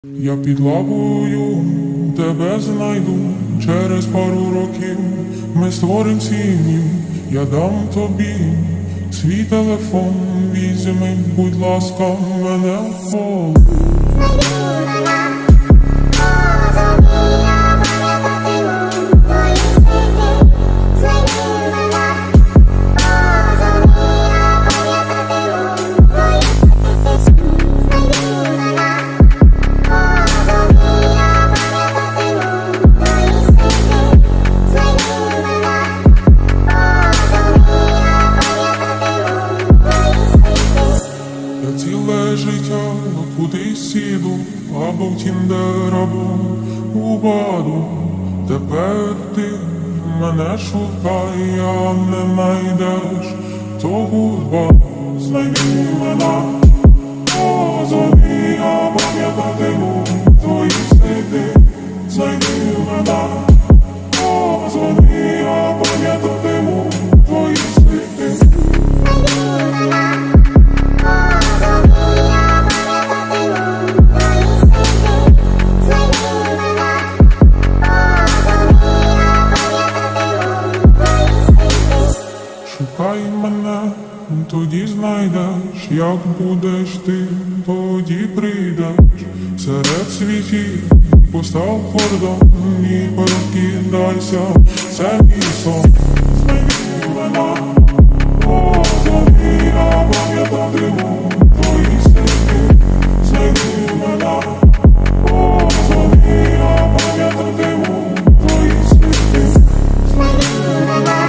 Я під лавою тебе знайду, через пару років ми створим сім'ю. Я дам тобі свій телефон, візьми, будь ласка, мене в пол. Ціле життя кудись сіду, або в Тіндер, або у Баду. Тепер ти мене шукай, а не найдеш, то гудбай. Знайди мене, позвони, я пам'ятатиму твої сліди. Знайди мене, позвони, я пам'ятатиму твої сліди. Шукай мене, тоді знайдеш, як будеш ти, тоді прийдеш. Серед світів постав кордон і прокидайся, це мій сон. Знайди мене, позвони, я пам'ятатиму твої сліди. Знайди мене, позвони, я пам'ятатиму твої сліди. Знайди мене.